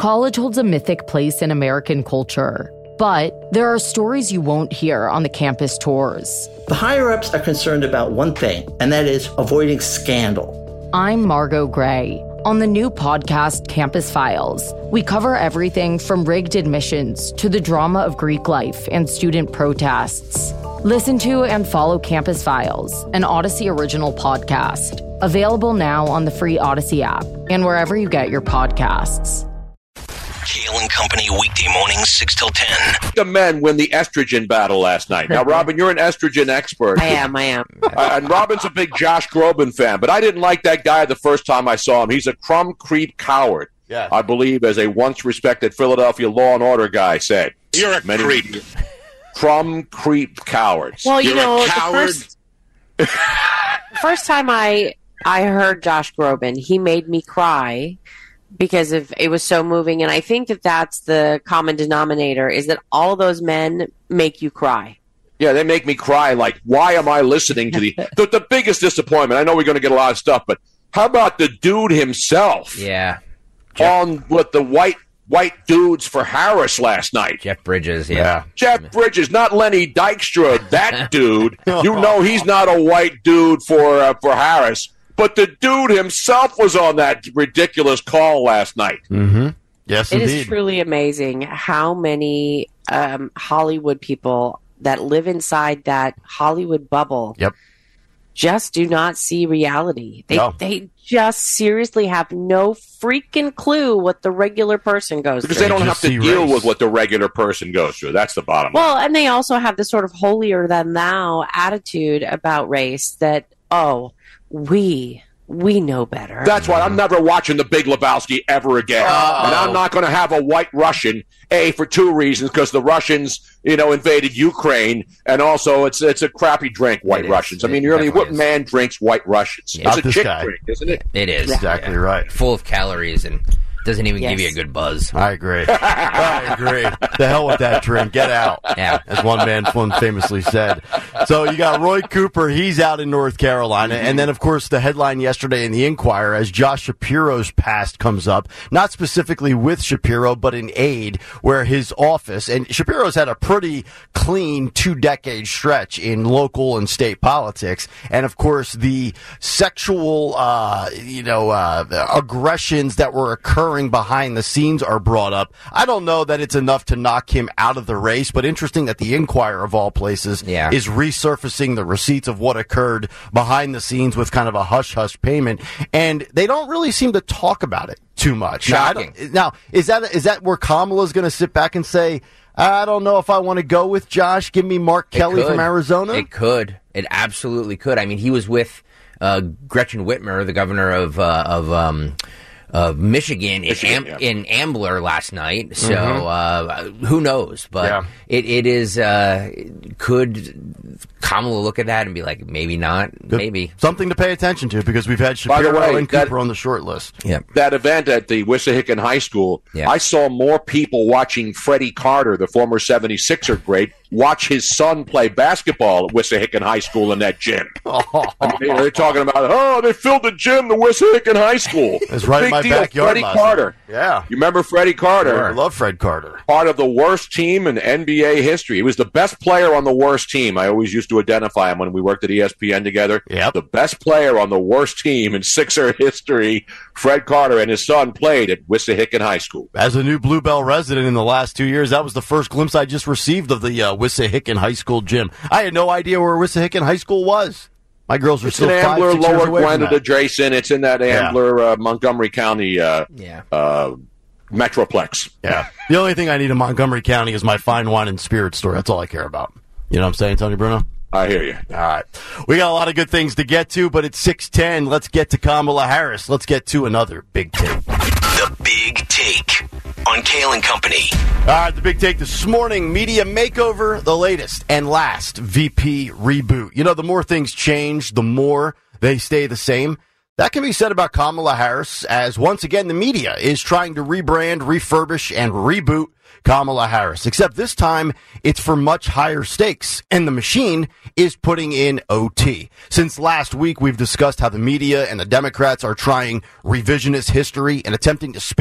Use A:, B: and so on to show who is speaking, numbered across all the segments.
A: College holds a mythic place in American culture, but there are stories you won't hear on the campus tours.
B: The higher-ups are concerned about one thing, and that is avoiding scandal.
A: I'm Margot Gray. On the new podcast, Campus Files, we cover everything from rigged admissions to the drama of Greek life and student protests. Listen to and follow Campus Files, an Odyssey original podcast. Available now on the free Odyssey app and wherever you get your podcasts.
C: Kale and Company weekday mornings 6 till 10.
D: The men win the estrogen battle last night. Now, Robin, you're an estrogen expert.
E: I am.
D: And Robin's a big Josh Groban fan, but I didn't like that guy the first time I saw him. He's a crumb creep coward, I believe, as a once respected Philadelphia Law and Order guy said.
C: You're a creep.
D: Crumb creep cowards.
E: Well,
C: You're a coward.
E: The first time I heard Josh Groban, he made me cry because it was so moving. And I think that's the common denominator, is that all those men make you cry.
D: Yeah, they make me cry. Like, why am I listening to the biggest disappointment? I know we're going to get a lot of stuff, but how about the dude himself?
F: Yeah.
D: On with the white dudes for Harris last night.
F: Jeff Bridges, yeah.
D: Jeff Bridges, not Lenny Dykstra, that dude. You know he's not a white dude for Harris. But the dude himself was on that ridiculous call last night.
G: Mm-hmm. Yes,
E: It
G: indeed.
E: is truly amazing how many Hollywood people that live inside that Hollywood bubble just do not see reality. They just seriously have no freaking clue what the regular person goes through.
D: Because they don't have to deal with what the regular person goes through. That's the bottom line.
E: Well, and they also have this sort of holier-than-thou attitude about race that, we know better.
D: That's why I'm never watching The Big Lebowski ever again. And I'm not going to have a white Russian, for two reasons, because the Russians, invaded Ukraine, and also it's a crappy drink, white Russians. I mean, really, what man drinks white Russians?
F: Yeah.
D: It's a chick drink, isn't it?
F: It is.
G: Exactly right.
F: Full of calories and doesn't even give you a good buzz.
G: I agree. The hell with that drink. Get out.
F: Yeah.
G: As one man famously said. So you got Roy Cooper. He's out in North Carolina. And then, of course, the headline yesterday in the Inquirer as Josh Shapiro's past comes up, not specifically with Shapiro, but in aid, where his office, and Shapiro's had a pretty clean 2-decade stretch in local and state politics. And, of course, the sexual, aggressions that were occurring behind the scenes are brought up. I don't know that it's enough to knock him out of the race, but interesting that the Inquirer, of all places, is resurfacing the receipts of what occurred behind the scenes with kind of a hush-hush payment, and they don't really seem to talk about it too much.
F: Shocking.
G: Now, is that where Kamala's going to sit back and say, I don't know if I want to go with Josh, give me Mark Kelly from Arizona?
F: It could. It absolutely could. I mean, he was with Gretchen Whitmer, the governor of Michigan in Ambler last night, so who knows? But it is. Could Kamala look at that and be like, maybe not, maybe
G: something to pay attention to, because we've had Shapiro and Cooper on the short list.
F: Yeah,
D: that event at the Wissahickon High School, I saw more people watching Freddie Carter, the former 76er great, watch his son play basketball at Wissahickon High School in that gym. I mean, they're talking about, they filled the gym, the Wissahickon High School.
G: It's right in my
D: deal.
G: backyard.
D: Freddie Carter.
G: Yeah.
D: You remember Freddie Carter?
G: Sure. I love Fred Carter.
D: Part of the worst team in NBA history. He was the best player on the worst team. I always used to identify him when we worked at ESPN together.
G: Yep.
D: The best player on the worst team in Sixer history, Fred Carter, and his son played at Wissahickon High School.
G: As a new Bluebell resident in the last 2 years, that was the first glimpse I just received of the Wissahickon High School gym. I had no idea where Wissahickon High School was. My girls were still 5-6
D: Ambler,
G: years
D: Lower
G: away from
D: Gwinnett
G: that.
D: adjacent. It's in that Ambler, Montgomery County Metroplex.
G: Yeah. The only thing I need in Montgomery County is my fine wine and spirit store. That's all I care about. You know what I'm saying, Tony Bruno?
D: I hear you.
G: All right. We got a lot of good things to get to, but it's 6:10. Let's get to Kamala Harris. Let's get to another big take.
C: The Big Take on Kale and Company.
G: All right, the big take this morning, media makeover, the latest and last VP reboot. You know, the more things change, the more they stay the same. That can be said about Kamala Harris, as once again the media is trying to rebrand, refurbish, and reboot Kamala Harris. Except this time, it's for much higher stakes, and the machine is putting in OT. Since last week, we've discussed how the media and the Democrats are trying revisionist history and attempting to spin it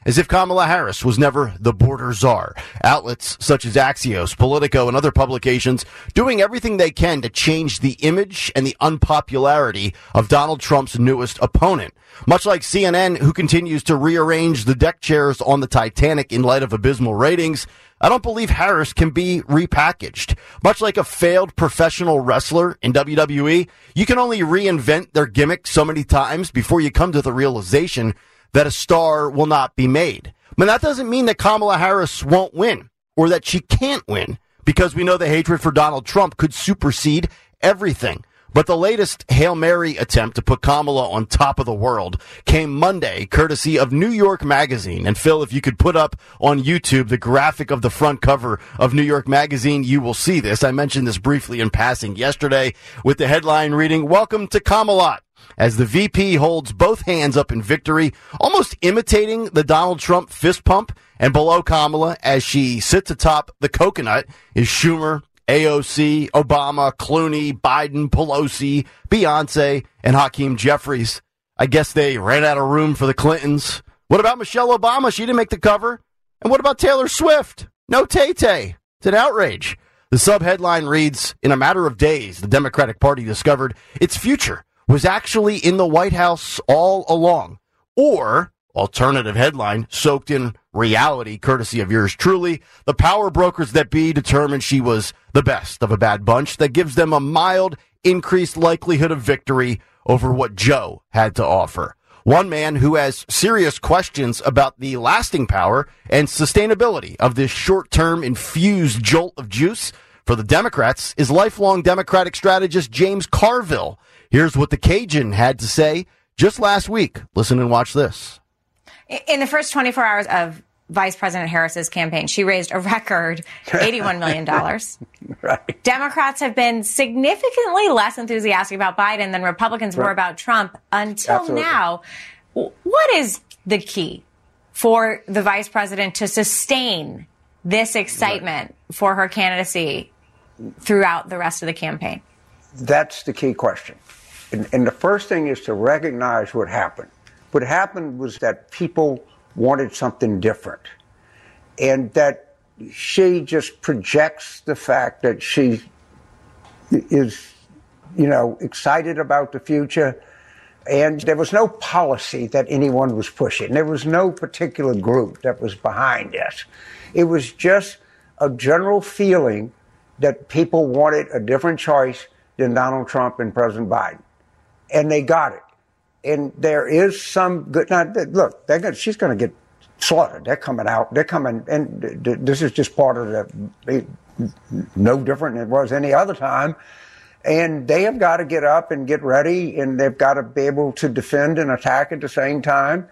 G: as if Kamala Harris was never the border czar. Outlets such as Axios, Politico, and other publications doing everything they can to change the image and the unpopularity of Donald Trump's newest opponent. Much like CNN, who continues to rearrange the deck chairs on the Titanic in light of abysmal ratings, I don't believe Harris can be repackaged. Much like a failed professional wrestler in WWE, you can only reinvent their gimmick so many times before you come to the realization that a star will not be made. But that doesn't mean that Kamala Harris won't win or that she can't win, because we know the hatred for Donald Trump could supersede everything. But the latest Hail Mary attempt to put Kamala on top of the world came Monday, courtesy of New York Magazine. And Phil, if you could put up on YouTube the graphic of the front cover of New York Magazine, you will see this. I mentioned this briefly in passing yesterday with the headline reading, "Welcome to Camelot," as the VP holds both hands up in victory, almost imitating the Donald Trump fist pump. And below Kamala, as she sits atop the coconut, is Schumer, AOC, Obama, Clooney, Biden, Pelosi, Beyonce, and Hakeem Jeffries. I guess they ran out of room for the Clintons. What about Michelle Obama? She didn't make the cover. And what about Taylor Swift? No Tay-Tay. It's an outrage. The subheadline reads, "In a matter of days, the Democratic Party discovered its future was actually in the White House all along." Or, alternative headline, soaked in reality, courtesy of yours truly, "The power brokers that be determined she was the best of a bad bunch that gives them a mild increased likelihood of victory over what Joe had to offer." One man who has serious questions about the lasting power and sustainability of this short-term infused jolt of juice for the Democrats is lifelong Democratic strategist James Carville. Here's what the Cajun had to say just last week. Listen and watch this.
H: In the first 24 hours of Vice President Harris's campaign, she raised a record $81 million.
I: Right.
H: Democrats have been significantly less enthusiastic about Biden than Republicans were about Trump until
I: Absolutely.
H: now. What is the key for the vice president to sustain this excitement for her candidacy throughout the rest of the campaign?
I: That's the key question. And the first thing is to recognize what happened. What happened was that people wanted something different, and that she just projects the fact that she is, excited about the future. And there was no policy that anyone was pushing. There was no particular group that was behind this. It was just a general feeling that people wanted a different choice than Donald Trump and President Biden. And they got it. And there is some good. Now, look, she's going to get slaughtered. They're coming out. They're coming. And this is just part of no different than it was any other time. And they have got to get up and get ready, and they've got to be able to defend and attack at the same time.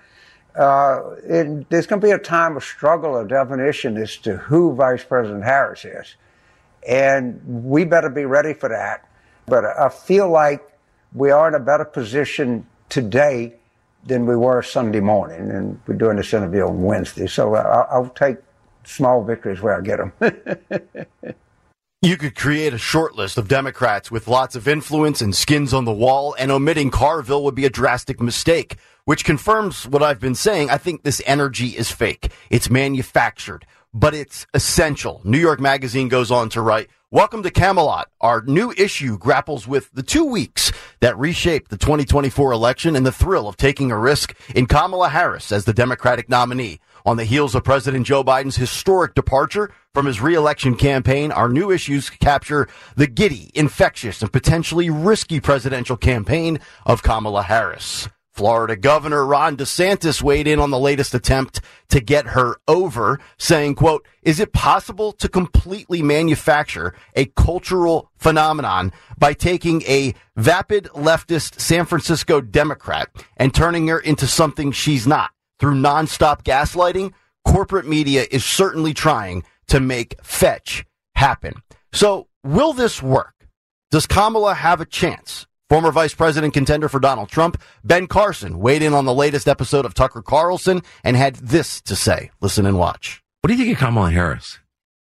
I: And there's going to be a time of struggle or definition as to who Vice President Harris is. And we better be ready for that. But I feel like we are in a better position today than we were Sunday morning, and we're doing this interview on Wednesday. So I'll take small victories where I get them.
G: You could create a short list of Democrats with lots of influence and skins on the wall, and omitting Carville would be a drastic mistake, which confirms what I've been saying. I think this energy is fake. It's manufactured, but it's essential. New York Magazine goes on to write, "Welcome to Camelot. Our new issue grapples with the 2 weeks that reshaped the 2024 election and the thrill of taking a risk in Kamala Harris as the Democratic nominee. On the heels of President Joe Biden's historic departure from his re-election campaign, our new issues capture the giddy, infectious, and potentially risky presidential campaign of Kamala Harris." Florida Governor Ron DeSantis weighed in on the latest attempt to get her over, saying, quote, "Is it possible to completely manufacture a cultural phenomenon by taking a vapid leftist San Francisco Democrat and turning her into something she's not? Through nonstop gaslighting, corporate media is certainly trying to make fetch happen." So will this work? Does Kamala have a chance? Former vice president contender for Donald Trump, Ben Carson, weighed in on the latest episode of Tucker Carlson and had this to say. Listen and watch.
J: What do you think of Kamala Harris?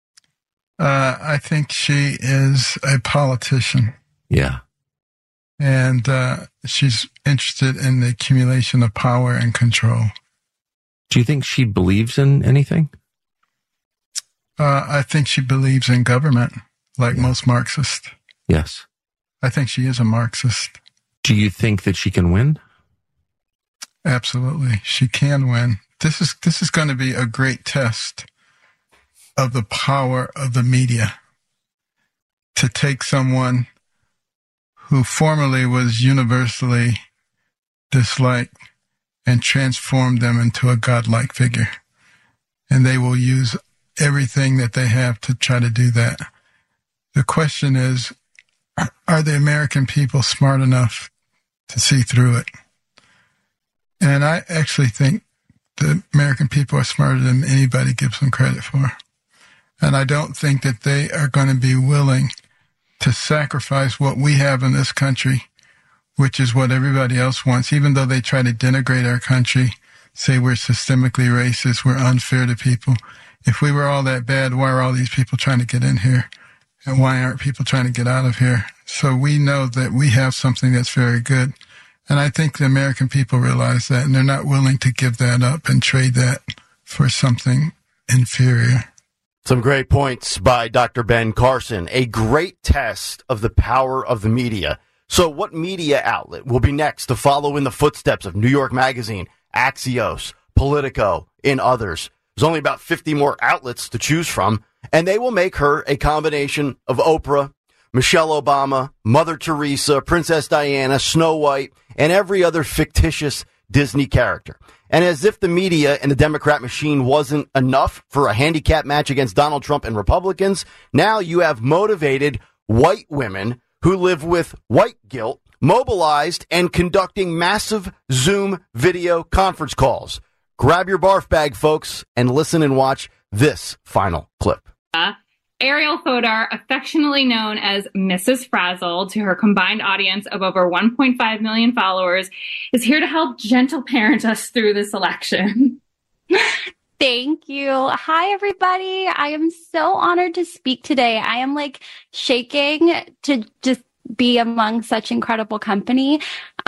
K: I think she is a politician.
J: Yeah.
K: And she's interested in the accumulation of power and control.
J: Do you think she believes in anything?
K: I think she believes in government, like most Marxists.
J: Yes.
K: I think she is a Marxist.
J: Do you think that she can win?
K: Absolutely. She can win. This is going to be a great test of the power of the media to take someone who formerly was universally disliked and transform them into a godlike figure. And they will use everything that they have to try to do that. The question is, are the American people smart enough to see through it? And I actually think the American people are smarter than anybody gives them credit for. And I don't think that they are going to be willing to sacrifice what we have in this country, which is what everybody else wants, even though they try to denigrate our country, say we're systemically racist, we're unfair to people. If we were all that bad, why are all these people trying to get in here? And why aren't people trying to get out of here? So we know that we have something that's very good. And I think the American people realize that, and they're not willing to give that up and trade that for something inferior.
G: Some great points by Dr. Ben Carson. A great test of the power of the media. So what media outlet will be next to follow in the footsteps of New York Magazine, Axios, Politico, and others? There's only about 50 more outlets to choose from, and they will make her a combination of Oprah, Michelle Obama, Mother Teresa, Princess Diana, Snow White, and every other fictitious Disney character. And as if the media and the Democrat machine wasn't enough for a handicap match against Donald Trump and Republicans, now you have motivated white women who live with white guilt, mobilized and conducting massive Zoom video conference calls. Grab your barf bag, folks, and listen and watch this final clip.
L: Ariel Fodor, affectionately known as Mrs. Frazzle to her combined audience of over 1.5 million followers, is here to help gentle parent us through this election.
M: Thank you. Hi, everybody. I am so honored to speak today. I am shaking to just be among such incredible company.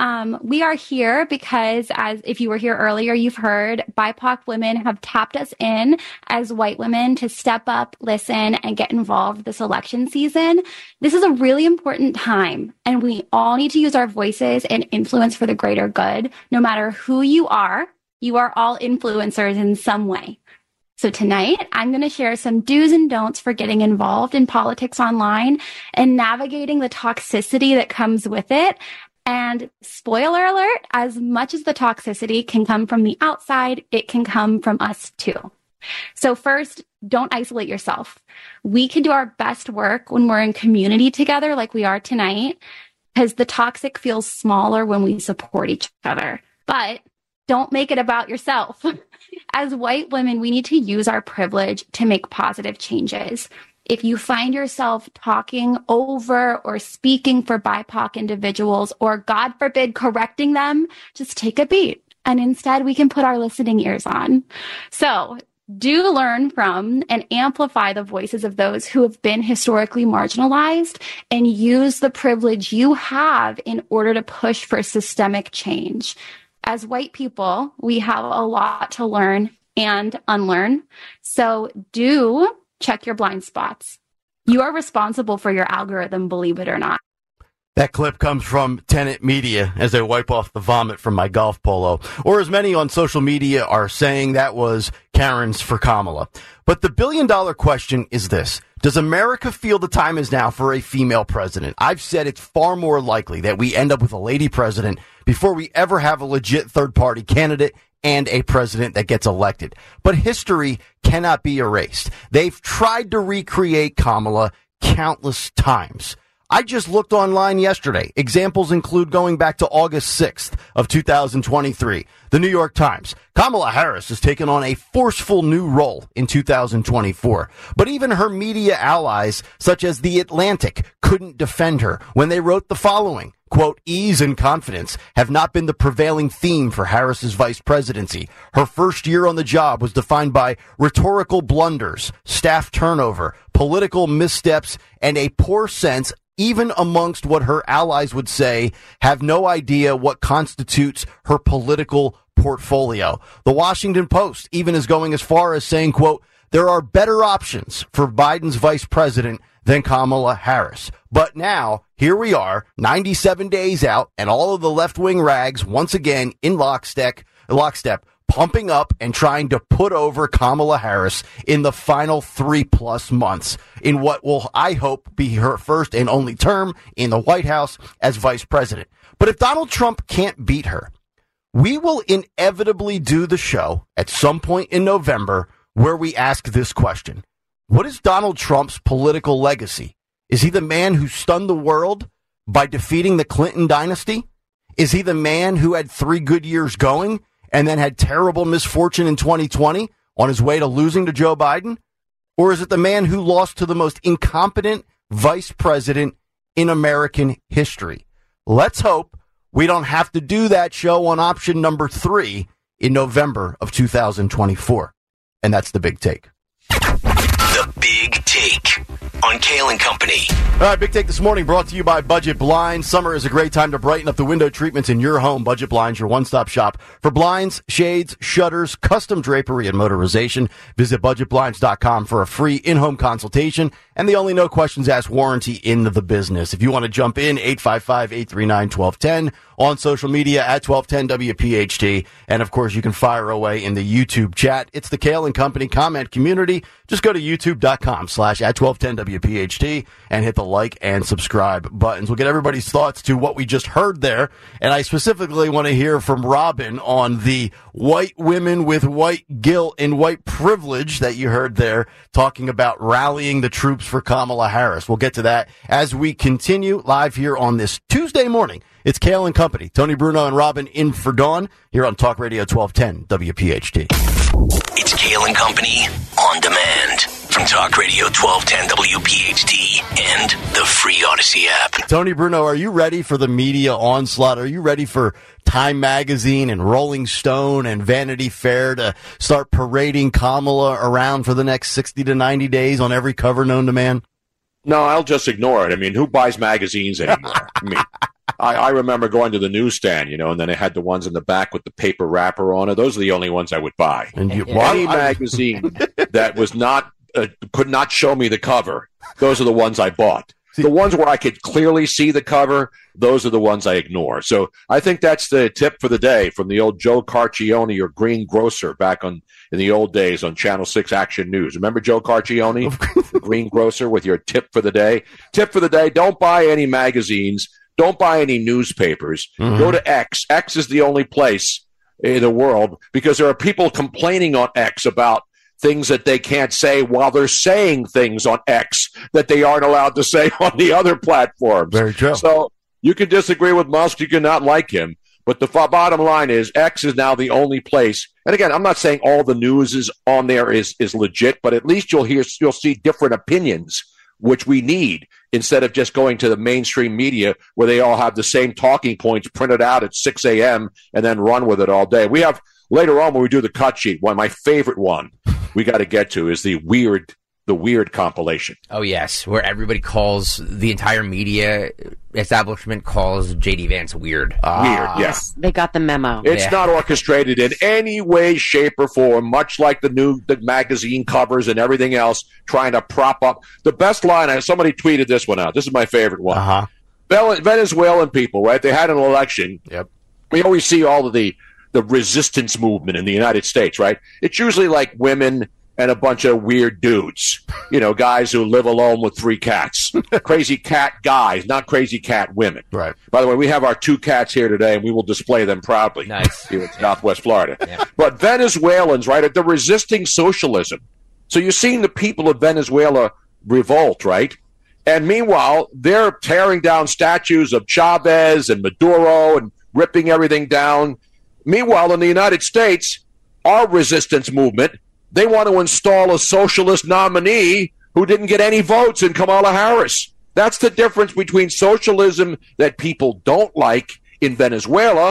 M: We are here because, as if you were here earlier, you've heard BIPOC women have tapped us in as white women to step up, listen, and get involved this election season. This is a really important time, and we all need to use our voices and influence for the greater good. No matter who you are all influencers in some way. So tonight, I'm going to share some do's and don'ts for getting involved in politics online and navigating the toxicity that comes with it. And spoiler alert, as much as the toxicity can come from the outside, it can come from us too. So first, don't isolate yourself. We can do our best work when we're in community together like we are tonight, because the toxic feels smaller when we support each other. But don't make it about yourself. As white women, we need to use our privilege to make positive changes. If you find yourself talking over or speaking for BIPOC individuals, or God forbid, correcting them, just take a beat. And instead, we can put our listening ears on. So do learn from and amplify the voices of those who have been historically marginalized, and use the privilege you have in order to push for systemic change. As white people, we have a lot to learn and unlearn. So do check your blind spots. You are responsible for your algorithm, believe it or not.
G: That clip comes from Tenet Media as they wipe off the vomit from my golf polo. Or as many on social media are saying, that was Karen's for Kamala. But the billion-dollar question is this. Does America feel the time is now for a female president? I've said it's far more likely that we end up with a lady president before we ever have a legit third-party candidate and a president that gets elected. But history cannot be erased. They've tried to recreate Kamala countless times. I just looked online yesterday. Examples include going back to August 6th of 2023. The New York Times. Kamala Harris has taken on a forceful new role in 2024. But even her media allies, such as The Atlantic, couldn't defend her when they wrote the following. Quote, ease and confidence have not been the prevailing theme for Harris's vice presidency. Her first year on the job was defined by rhetorical blunders, staff turnover, political missteps, and a poor sense even amongst what her allies would say, have no idea what constitutes her political portfolio. The Washington Post even is going as far as saying, quote, there are better options for Biden's vice president than Kamala Harris. But now, here we are, 97 days out, and all of the left-wing rags, once again, in lockstep, pumping up and trying to put over Kamala Harris in the final 3+ months in what will, I hope, be her first and only term in the White House as vice president. But if Donald Trump can't beat her, we will inevitably do the show at some point in November where we ask this question. What is Donald Trump's political legacy? Is he the man who stunned the world by defeating the Clinton dynasty? Is he the man who had 3 good years going and then had terrible misfortune in 2020 on his way to losing to Joe Biden? Or is it the man who lost to the most incompetent vice president in American history? Let's hope we don't have to do that show on option number 3 in November of 2024. And that's the big take.
C: The Big Take on Kale & Company.
G: All right, Big Take this morning brought to you by Budget Blinds. Summer is a great time to brighten up the window treatments in your home. Budget Blinds, your one-stop shop for blinds, shades, shutters, custom drapery, and motorization. Visit budgetblinds.com for a free in-home consultation and the only no questions asked warranty in the business. If you want to jump in, 855-839-1210 on social media at 1210 WPHT. And, of course, you can fire away in the YouTube chat. It's the Kale & Company comment community. Just go to youtube.com/@1210WPHT and hit the like and subscribe buttons. We'll get everybody's thoughts to what we just heard there. And I specifically want to hear from Robin on the white women with white guilt and white privilege that you heard there talking about rallying the troops for Kamala Harris. We'll get to that as we continue live here on this Tuesday morning. It's Kale & Company. Tony Bruno and Robin in for Dawn here on Talk Radio 1210 WPHT.
C: It's Kale & Company on demand from Talk Radio 1210 WPHT and the free Odyssey app.
G: Tony Bruno, are you ready for the media onslaught? Are you ready for Time Magazine and Rolling Stone and Vanity Fair to start parading Kamala around for the next 60 to 90 days on every cover known to man?
D: No, I'll just ignore it. I mean, who buys magazines anymore? I mean, I remember going to the newsstand, and then they had the ones in the back with the paper wrapper on it. Those are the only ones I would buy. And any magazine that was not could not show me the cover, those are the ones I bought. The ones where I could clearly see the cover, those are the ones I ignore. So I think that's the tip for the day from the old Joe Carcione or Green Grocer back in the old days on Channel 6 Action News. Remember Joe Carcione, the Green Grocer, with your tip for the day? Tip for the day, don't buy any magazines. Don't buy any newspapers. Mm-hmm. Go to X. X is the only place in the world because there are people complaining on X about things that they can't say while they're saying things on X that they aren't allowed to say on the other platforms.
G: Very true.
D: So you can disagree with Musk. You can not like him. But the bottom line is X is now the only place. And again, I'm not saying all the news is on there is legit, but at least you'll see different opinions, which we need, instead of just going to the mainstream media where they all have the same talking points printed out at 6 a.m. and then run with it all day. We have, later on when we do the cut sheet, my favorite one we got to get to is the weird compilation.
F: Oh, yes, where everybody calls, the entire media establishment calls J.D. Vance weird.
D: Weird, yes.
E: They got the memo.
D: It's not orchestrated in any way, shape, or form, much like the magazine covers and everything else, trying to prop up. The best line, somebody tweeted this one out. This is my favorite one.
G: Uh-huh.
D: Venezuelan people, right? They had an election.
G: Yep.
D: We always see all of the resistance movement in the United States, right? It's usually like women and a bunch of weird dudes, guys who live alone with 3 cats. Crazy cat guys, not crazy cat women.
G: Right.
D: By the way, we have our 2 cats here today, and we will display them proudly.
F: Nice.
D: Here in Southwest Florida.
F: Yeah.
D: But Venezuelans, right, they're resisting socialism. So you're seeing the people of Venezuela revolt, right? And meanwhile, they're tearing down statues of Chavez and Maduro and ripping everything down. Meanwhile, in the United States, our resistance movement, they want to install a socialist nominee who didn't get any votes in Kamala Harris. That's the difference between socialism that people don't like in Venezuela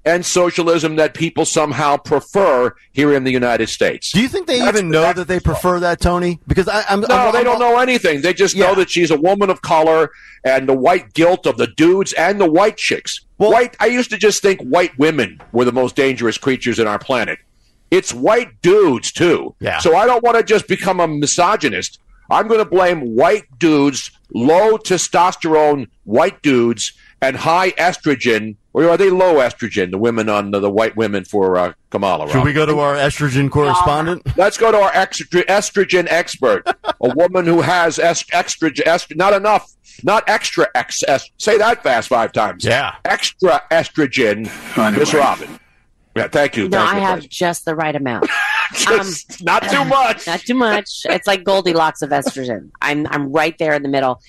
D: and socialism that people somehow prefer here in the United States.
G: Do you think they even know that they prefer that, Tony? Because they
D: don't know anything. They just know that she's a woman of color and the white guilt of the dudes and the white chicks. I used to just think white women were the most dangerous creatures in our planet. It's white dudes, too.
G: Yeah.
D: So I don't want to just become a misogynist. I'm going to blame white dudes, low testosterone white dudes, and high estrogen. Or are they low estrogen, the women on the white women for Kamala?
G: Should we go to our estrogen correspondent?
D: Let's go to our estrogen expert, a woman who has estrogen, not enough, not extra, say that fast 5 times.
G: Yeah.
D: Extra estrogen, Miss Robin. Yeah, thank you.
E: No,
D: thank
E: I
D: you,
E: have
D: President.
E: just the right amount.
D: Not too much.
E: Not too much. It's like Goldilocks of estrogen. I'm right there in the middle.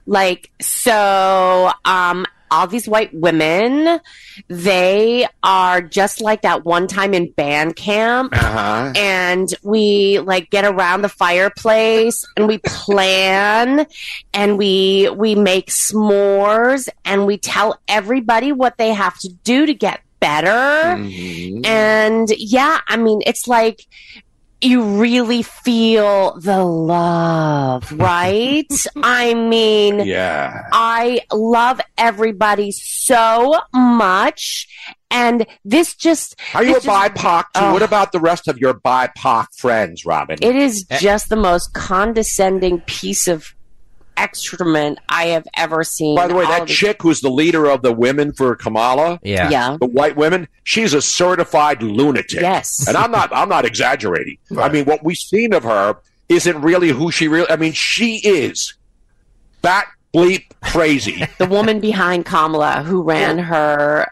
E: All these white women, they are just like that one time in band camp.
D: Uh-huh.
E: And we get around the fireplace and we plan and we make s'mores and we tell everybody what they have to do to get better.
D: Mm-hmm.
E: And it's like you really feel the love, right? I mean,
D: yeah.
E: I love everybody so much. And this just...
D: Are you a BIPOC too? What about the rest of your BIPOC friends, Robin?
E: It is just the most condescending piece of excrement I have ever seen.
D: By the way, that chick who's the leader of the women for Kamala,
E: Yeah.
D: the white women, she's a certified lunatic.
E: Yes.
D: And I'm not exaggerating. Right. I mean, what we've seen of her isn't really who she really... I mean, she is bat bleep crazy.
E: The woman behind Kamala who ran her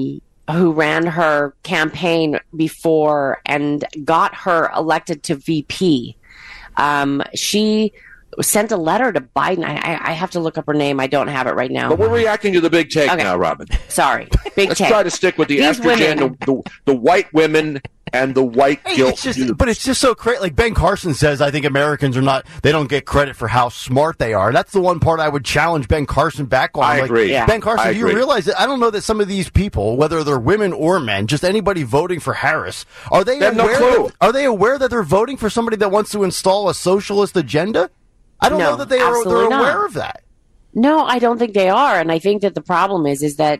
E: campaign before and got her elected to VP. She sent a letter to Biden. I have to look up her name. I don't have it right now.
D: But we're reacting to the big take now, Robin.
E: Sorry. Big
D: Let's
E: take.
D: try to stick with the
E: These
D: estrogen, the white women, and the white guilt.
G: But it's just so crazy. Like Ben Carson says, I think Americans they don't get credit for how smart they are. That's the one part I would challenge Ben Carson back on.
D: I agree.
G: Yeah. Ben Carson, do you
D: agree.
G: realize that? I don't know that some of these people, whether they're women or men, just anybody voting for Harris, are they
D: have
G: aware?
D: no clue.
G: Are they aware that they're voting for somebody that wants to install a socialist agenda? I don't know that they're aware of that.
E: No, I don't think they are, and I think that the problem is that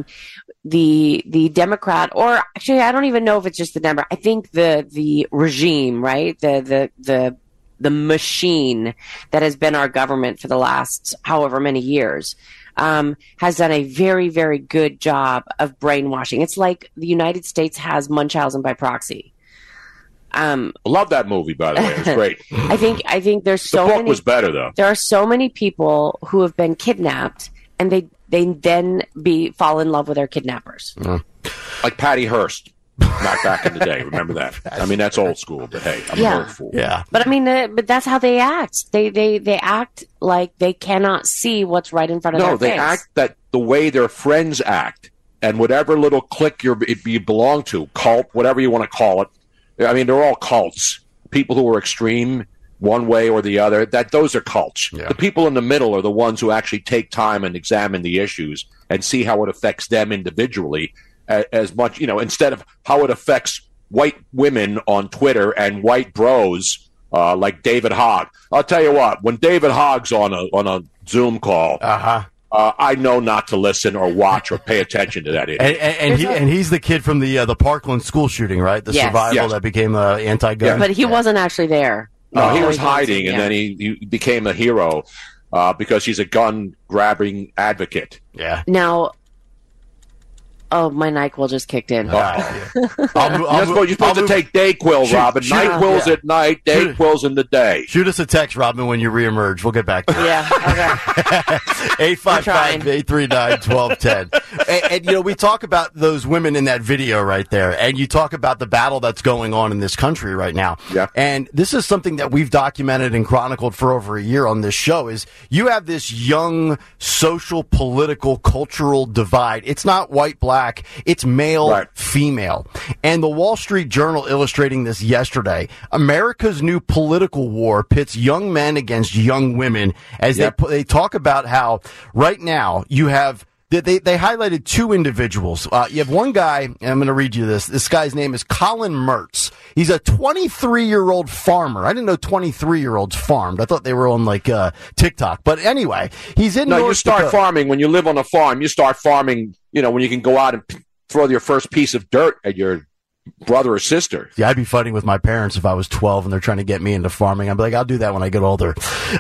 E: the Democrat, or actually, I don't even know if it's just the Democrat. I think the regime, right, the machine that has been our government for the last however many years, has done a very, very good job of brainwashing. It's like the United States has Munchausen by proxy.
D: I love that movie, by the way. It was great.
E: I think there's so
D: many. The book
E: many,
D: was better, though.
E: There are so many people who have been kidnapped, and they then fall in love with their kidnappers.
D: Like Patty Hearst, not back in the day. Remember that? I mean, that's old school, but hey, I'm an old fool.
G: Yeah.
E: But I mean, but that's how they act. They act like they cannot see what's right in front of their face.
D: No, they act that the way their friends act, and whatever little clique you belong to, cult, whatever you want to call it. I mean, they're all cults. People who are extreme one way or the other, those are cults. Yeah. The people in the middle are the ones who actually take time and examine the issues and see how it affects them individually as much, instead of how it affects white women on Twitter and white bros like David Hogg. I'll tell you what, when David Hogg's on a Zoom call, I know not to listen or watch or pay attention to that idiot.
G: And he's the kid from the Parkland school shooting, right? The survival that became anti-gun.
E: But he wasn't actually there.
D: No, he was hiding, and then he became a hero because he's a gun-grabbing advocate.
G: Yeah.
E: Now, my NyQuil just kicked in.
D: You're supposed to take DayQuil, Robin. NyQuil's at night, DayQuil's in the day.
G: Shoot us a text, Robin, when you reemerge. We'll get back to you.
E: Yeah, okay.
G: 855-839-1210. And we talk about those women in that video right there, and you talk about the battle that's going on in this country right now.
D: Yeah.
G: And this is something that we've documented and chronicled for over a year on this show, is you have this young social, political, cultural divide. It's not white, black. It's male, female. And the Wall Street Journal illustrating this yesterday, America's new political war pits young men against young women as they talk about how right now you have They highlighted two individuals. You have one guy, and I'm going to read you this. This guy's name is Colin Mertz. He's a 23-year-old farmer. I didn't know 23-year-olds farmed. I thought they were on like TikTok. But anyway, he's in North
D: you start
G: Dakota.
D: Farming when you live on a farm. You start farming, when you can go out and throw your first piece of dirt at your brother or sister.
G: Yeah, I'd be fighting with my parents if I was 12 and they're trying to get me into farming. I'd be like, I'll do that when I get older.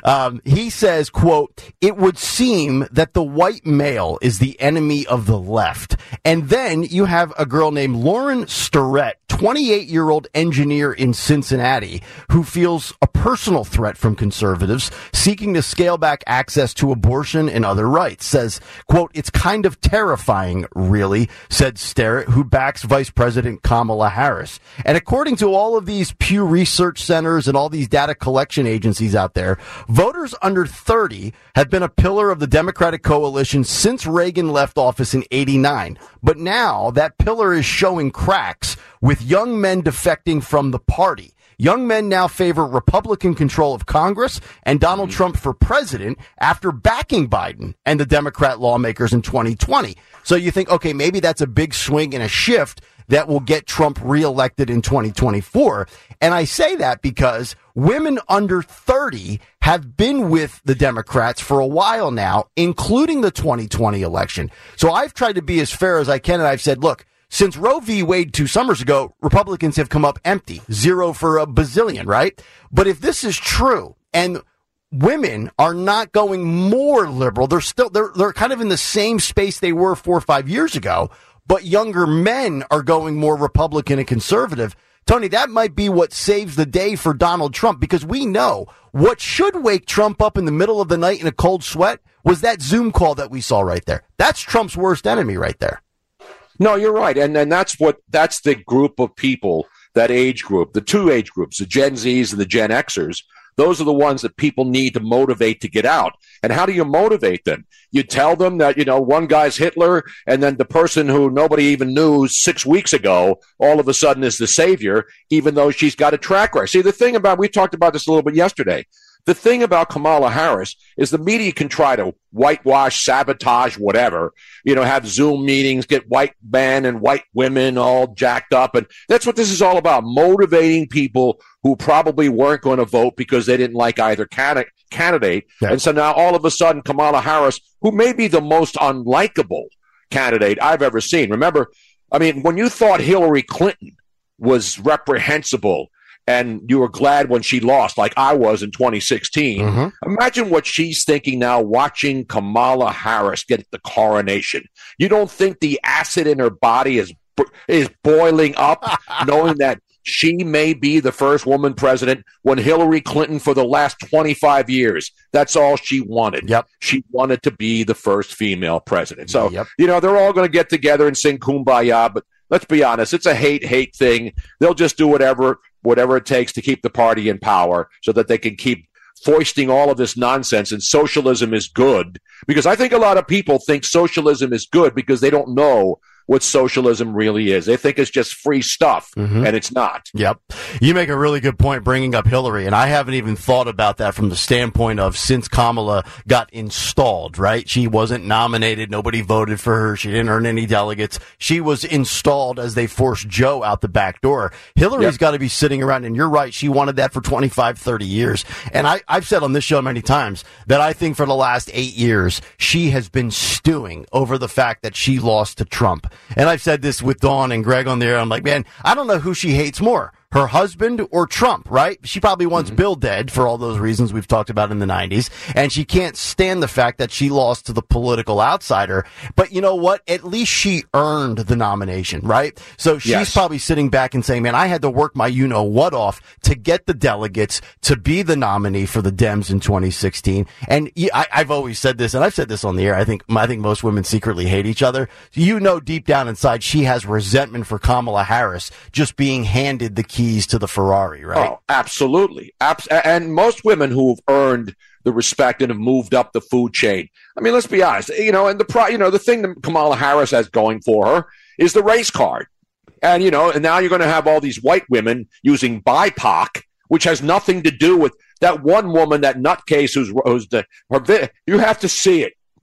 G: He says, quote, "It would seem that the white male is the enemy of the left." And then you have a girl named Lauren Starrett, 28-year-old engineer in Cincinnati, who feels a personal threat from conservatives seeking to scale back access to abortion and other rights. Says, quote, "It's kind of terrifying, really," said Starrett, who backs Vice President Kamala Harris. And according to all of these Pew Research Centers and all these data collection agencies out there, voters under 30 have been a pillar of the Democratic coalition since Reagan left office in '89. But now that pillar is showing cracks, with young men defecting from the party. Young men now favor Republican control of Congress and Donald Trump for president after backing Biden and the Democrat lawmakers in 2020. So you think, okay, maybe that's a big swing and a shift that will get Trump reelected in 2024. And I say that because women under 30 have been with the Democrats for a while now, including the 2020 election. So I've tried to be as fair as I can, and I've said, look, since Roe v. Wade 2 summers ago, Republicans have come up empty, 0 for a bazillion, right? But if this is true, and women are not going more liberal, they're kind of in the same space they were 4 or 5 years ago, but younger men are going more Republican and conservative. Tony, that might be what saves the day for Donald Trump, because we know what should wake Trump up in the middle of the night in a cold sweat was that Zoom call that we saw right there. That's Trump's worst enemy right there.
D: No, you're right. And that's the group of people, that age group, the two age groups, the Gen Zs and the Gen Xers. Those are the ones that people need to motivate to get out. And how do you motivate them? You tell them that, one guy's Hitler, and then the person who nobody even knew 6 weeks ago, all of a sudden is the savior, even though she's got a track record. See, we talked about this a little bit yesterday. The thing about Kamala Harris is the media can try to whitewash, sabotage, whatever, have Zoom meetings, get white men and white women all jacked up. And that's what this is all about, motivating people who probably weren't going to vote because they didn't like either candidate. Yeah. And so now all of a sudden, Kamala Harris, who may be the most unlikable candidate I've ever seen. Remember, when you thought Hillary Clinton was reprehensible, and you were glad when she lost, like I was in 2016. Mm-hmm. Imagine what she's thinking now watching Kamala Harris get the coronation. You don't think the acid in her body is boiling up, knowing that she may be the first woman president when Hillary Clinton, for the last 25 years, that's all she wanted. Yep. She wanted to be the first female president. So, they're all going to get together and sing Kumbaya, but let's be honest, it's a hate thing. They'll just do whatever it takes to keep the party in power so that they can keep foisting all of this nonsense. And socialism is good, because I think a lot of people think socialism is good because they don't know what socialism really is. They think it's just free stuff, and it's not.
G: Yep. You make a really good point bringing up Hillary, and I haven't even thought about that from the standpoint of since Kamala got installed, right? She wasn't nominated. Nobody voted for her. She didn't earn any delegates. She was installed as they forced Joe out the back door. Hillary's got to be sitting around, and you're right, she wanted that for 25, 30 years. And I've said on this show many times that I think for the last 8 years, she has been stewing over the fact that she lost to Trump. And I've said this with Dawn and Greg on there. I'm like, man, I don't know who she hates more, her husband or Trump, right? She probably wants Bill dead for all those reasons we've talked about in the 90s. And she can't stand the fact that she lost to the political outsider. But you know what? At least she earned the nomination, right? So she's probably sitting back and saying, man, I had to work my you-know-what off to get the delegates to be the nominee for the Dems in 2016. And I've always said this, and I've said this on the air. I think most women secretly hate each other. Deep down inside, she has resentment for Kamala Harris just being handed the keys to the Ferrari, right?
D: Oh, absolutely. And most women who've earned the respect and have moved up the food chain. Let's be honest. And the thing that Kamala Harris has going for her is the race card. And, and now you're going to have all these white women using BIPOC, which has nothing to do with that one woman, that nutcase you have to see it.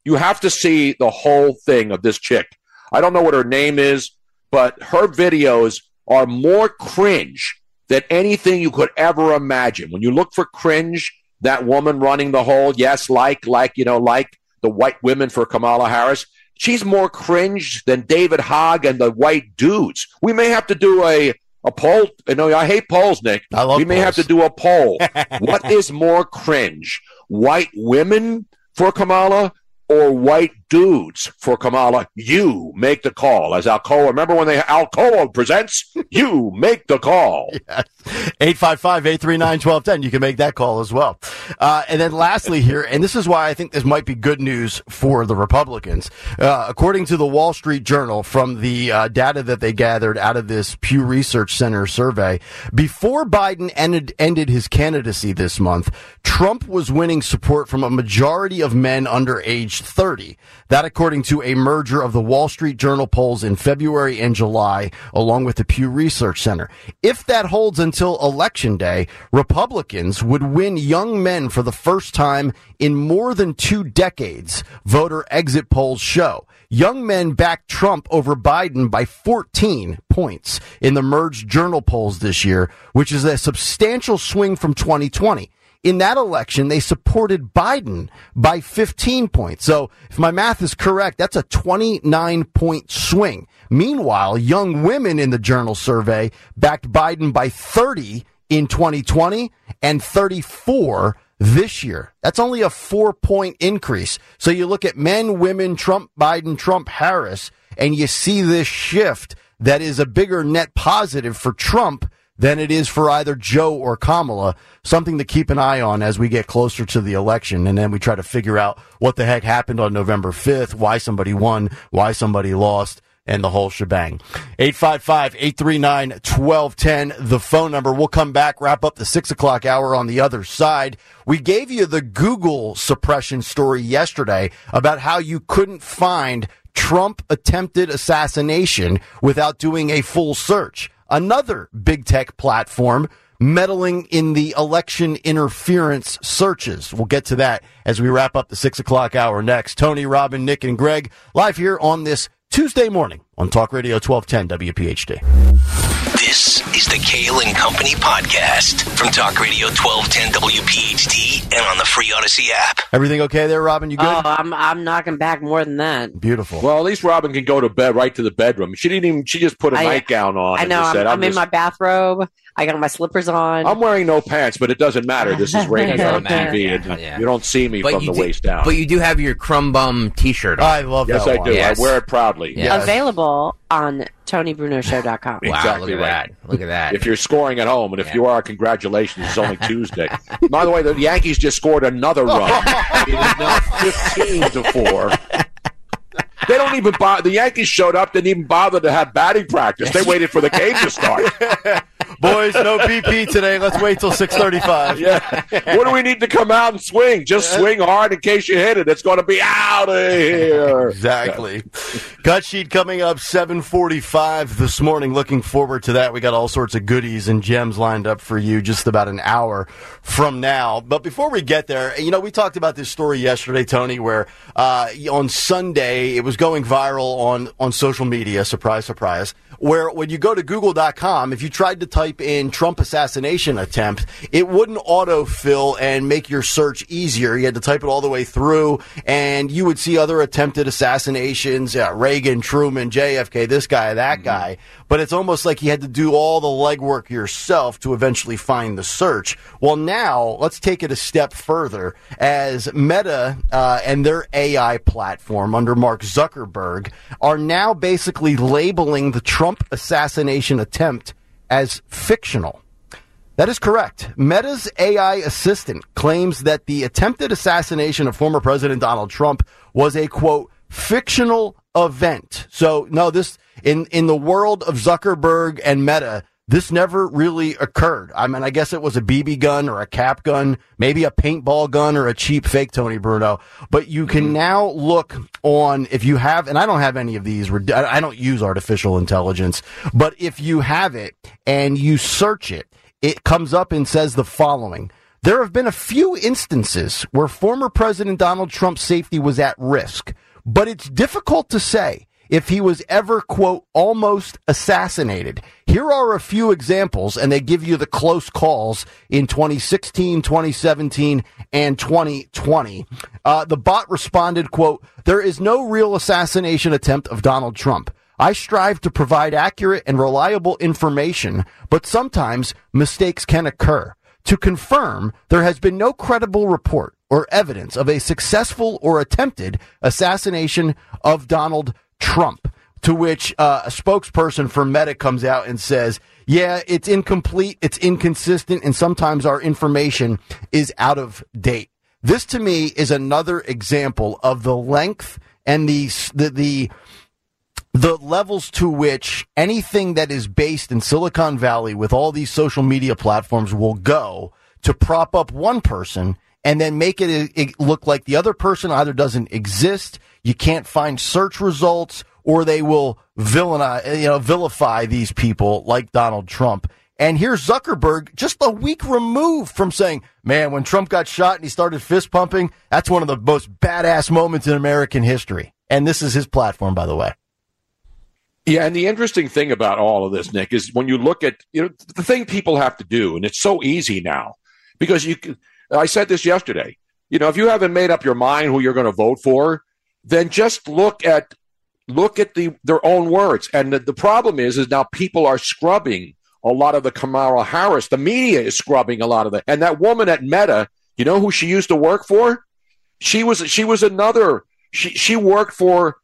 D: You have to see the whole thing of this chick. I don't know what her name is, but her videos are more cringe than anything you could ever imagine. When you look for cringe, that woman running the whole, yes, like the white women for Kamala Harris, she's more cringe than David Hogg and the white dudes. We may have to do a poll. I hate polls, Nick. We may have to do a poll. What is more cringe? White women for Kamala or white dudes for Kamala? You make the call. As Alcoa, remember when Alcoa presents, you make the call.
G: Yes. 855-839-1210. You can make that call as well. And then lastly here, and this is why I think this might be good news for the Republicans. According to the Wall Street Journal, from the data that they gathered out of this Pew Research Center survey, before Biden ended his candidacy this month, Trump was winning support from a majority of men under age 30. That according to a merger of the Wall Street Journal polls in February and July, along with the Pew Research Center. If that holds until Election Day, Republicans would win young men for the first time in more than 2 decades, voter exit polls show. Young men backed Trump over Biden by 14 points in the merged Journal polls this year, which is a substantial swing from 2020. In that election, they supported Biden by 15 points. So if my math is correct, that's a 29-point swing. Meanwhile, young women in the Journal survey backed Biden by 30 in 2020 and 34 this year. That's only a 4-point increase. So you look at men, women, Trump, Biden, Trump, Harris, and you see this shift that is a bigger net positive for Trump than it is for either Joe or Kamala. Something to keep an eye on as we get closer to the election, and then we try to figure out what the heck happened on November 5th, why somebody won, why somebody lost, and the whole shebang. 855-839-1210, the phone number. We'll come back, wrap up the 6 o'clock hour on the other side. We gave you the Google suppression story yesterday about how you couldn't find Trump attempted assassination without doing a full search. Another big tech platform meddling in the election interference searches. We'll get to that as we wrap up the 6 o'clock hour next. Tony, Robin, Nick, and Greg live here on this Tuesday morning on Talk Radio 1210 WPHT.
C: This is the Kale and Company podcast from Talk Radio 1210 WPHT and on the free Odyssey app.
G: Everything okay there, Robin? You good?
E: Oh, I'm knocking back more than that.
G: Beautiful.
D: Well, at least Robin can go to bed, right to the bedroom. She just put a nightgown on.
E: I know. I'm in my bathrobe. I got my slippers on.
D: I'm wearing no pants, but it doesn't matter. This is radio on TV, and you don't see me from the waist down.
F: But you do have your crumb bum T-shirt on.
G: I love that.
D: Yes, I do. Yes. I wear it proudly.
F: Yes.
E: Available on TonyBrunoShow.com.
F: Wow,
D: exactly
F: look at that. Look at that.
D: If you're scoring at home, and if you are, congratulations. It's only Tuesday. By the way, the Yankees just scored another run. It is now 15-4. They don't even bother. The Yankees showed up, didn't even bother to have batting practice. They waited for the game to start.
G: Boys, no BP today. Let's wait till 6:35.
D: Yeah. What do we need to come out and swing? Just swing hard in case you hit it. It's going to be out of here.
G: Exactly. Cut sheet coming up 7:45 this morning. Looking forward to that. We got all sorts of goodies and gems lined up for you just about an hour from now. But before we get there, we talked about this story yesterday, Tony, where on Sunday it was going viral on social media. Surprise, surprise. Where when you go to Google.com, if you tried to type in Trump assassination attempt, it wouldn't autofill and make your search easier. You had to type it all the way through, and you would see other attempted assassinations, Reagan, Truman, JFK, this guy, that guy. But it's almost like you had to do all the legwork yourself to eventually find the search. Well, now let's take it a step further as Meta and their AI platform under Mark Zuckerberg are now basically labeling the Trump assassination attempt as fictional. That is correct. Meta's AI assistant claims that the attempted assassination of former President Donald Trump was a, quote, fictional event. So, no, this in the world of Zuckerberg and Meta, this never really occurred. I mean, I guess it was a BB gun or a cap gun, maybe a paintball gun or a cheap fake Tony Bruno. But you can now look on, if you have, and I don't have any of these, I don't use artificial intelligence, but if you have it and you search it, it comes up and says the following. There have been a few instances where former President Donald Trump's safety was at risk, but it's difficult to say if he was ever, quote, almost assassinated. Here are a few examples, and they give you the close calls in 2016, 2017, and 2020. The bot responded, quote, "There is no real assassination attempt of Donald Trump. I strive to provide accurate and reliable information, but sometimes mistakes can occur. To confirm, there has been no credible report or evidence of a successful or attempted assassination of Donald Trump." To which a spokesperson for Meta comes out and says, yeah, it's incomplete, it's inconsistent, and sometimes our information is out of date. This, to me, is another example of the length and the levels to which anything that is based in Silicon Valley with all these social media platforms will go to prop up one person and then make it look like the other person either doesn't exist, you can't find search results, or they will vilify these people like Donald Trump. And here's Zuckerberg just a week removed from saying, man, when Trump got shot and he started fist pumping, that's one of the most badass moments in American history. And this is his platform, by the way.
D: Yeah, and the interesting thing about all of this, Nick, is when you look at the thing people have to do, and it's so easy now, because I said this yesterday, if you haven't made up your mind who you're going to vote for, then just look at their own words. And the problem is now people are scrubbing a lot of the Kamala Harris. The media is scrubbing a lot of it. And that woman at Meta, you know who she used to work for? She worked for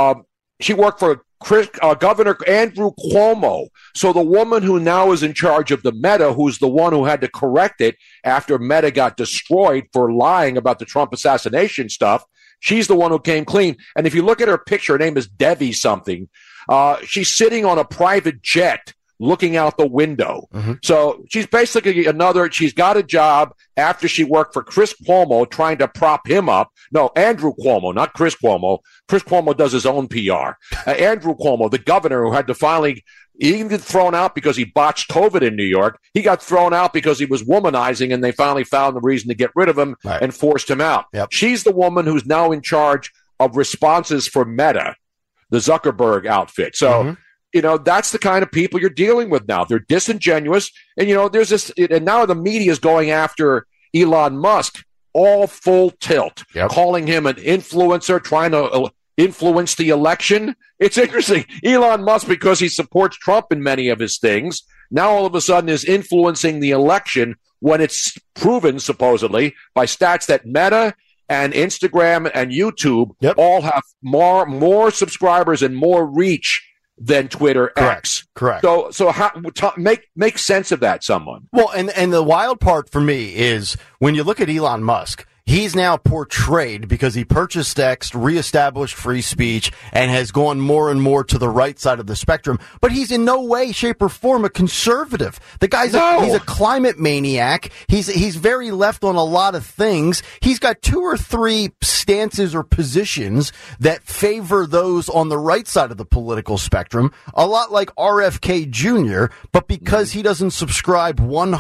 D: Governor Andrew Cuomo. So the woman who now is in charge of the Meta, who's the one who had to correct it after Meta got destroyed for lying about the Trump assassination stuff, she's the one who came clean. And if you look at her picture, her name is Devi something. She's sitting on a private jet looking out the window. Mm-hmm. So she's basically she's got a job after she worked for Chris Cuomo trying to prop him up. No, Andrew Cuomo, not Chris Cuomo. Chris Cuomo does his own PR. Andrew Cuomo, the governor who had to finally, he didn't get thrown out because he botched COVID in New York. He got thrown out because he was womanizing, and they finally found the reason to get rid of him and forced him out. Yep. She's the woman who's now in charge of responses for Meta, the Zuckerberg outfit. So, that's the kind of people you're dealing with now. They're disingenuous. And, there's this, and now the media is going after Elon Musk, all full tilt, calling him an influencer, trying to influence the election. It's interesting. Elon Musk, because he supports Trump in many of his things, now all of a sudden is influencing the election when it's proven, supposedly, by stats that Meta and Instagram and YouTube all have more subscribers and more reach than Twitter X.
G: Correct.
D: So make sense of that, someone.
G: Well, and the wild part for me is when you look at Elon Musk, he's now portrayed, because he purchased X, reestablished free speech, and has gone more and more to the right side of the spectrum. But he's in no way, shape, or form a conservative. The guy's he's a climate maniac. He's very left on a lot of things. He's got 2 or 3 stances or positions that favor those on the right side of the political spectrum, a lot like RFK Jr., but because he doesn't subscribe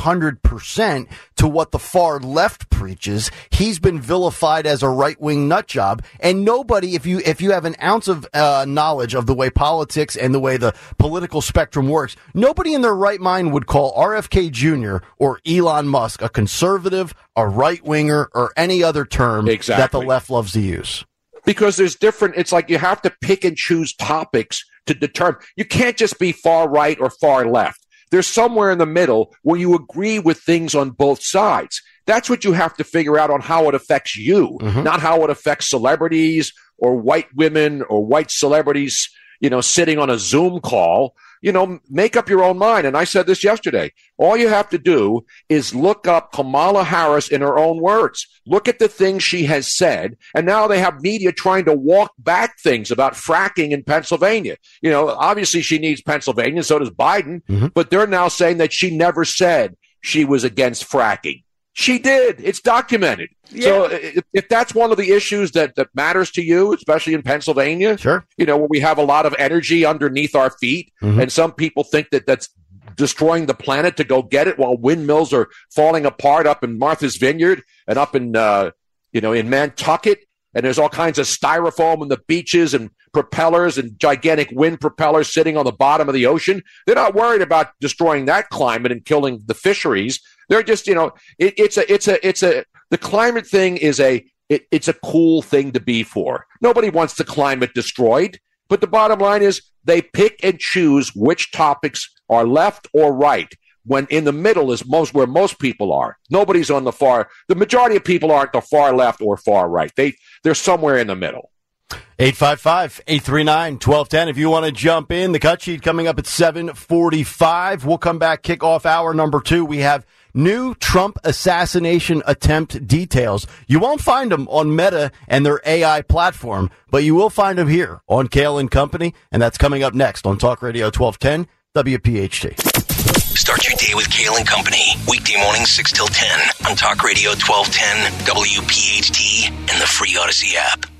G: 100% to what the far left preaches, he's been vilified as a right-wing nutjob. And nobody, if you have an ounce of knowledge of the way politics and the way the political spectrum works, nobody in their right mind would call RFK Jr. or Elon Musk a conservative, a right-winger, or any other term that the left loves to use.
D: Because there's different, it's like you have to pick and choose topics to determine. You can't just be far right or far left. There's somewhere in the middle where you agree with things on both sides. That's what you have to figure out on how it affects you, not how it affects celebrities or white women or white celebrities, sitting on a Zoom call. Make up your own mind. And I said this yesterday. All you have to do is look up Kamala Harris in her own words. Look at the things she has said. And now they have media trying to walk back things about fracking in Pennsylvania. Obviously she needs Pennsylvania, so does Biden. But they're now saying that she never said she was against fracking. She did. It's documented. Yeah. So if that's one of the issues that matters to you, especially in Pennsylvania, where we have a lot of energy underneath our feet, and some people think that that's destroying the planet to go get it while windmills are falling apart up in Martha's Vineyard and up in, in Nantucket. And there's all kinds of styrofoam on the beaches and propellers and gigantic wind propellers sitting on the bottom of the ocean. They're not worried about destroying that climate and killing the fisheries. They're just, the climate thing is it's a cool thing to be for. Nobody wants the climate destroyed. But the bottom line is they pick and choose which topics are left or right, when in the middle is where most people are. Nobody's on the far. The majority of people aren't the far left or far right. They're somewhere in the middle.
G: 855-839-1210. If you want to jump in, the cut sheet coming up at 7:45. We'll come back, kick off hour number 2. We have new Trump assassination attempt details. You won't find them on Meta and their AI platform, but you will find them here on Kale and Company, and that's coming up next on Talk Radio 1210 WPHT.
C: Start your day with Kale and Company. Weekday mornings 6 till 10 on Talk Radio 1210 WPHT and the free Odyssey app.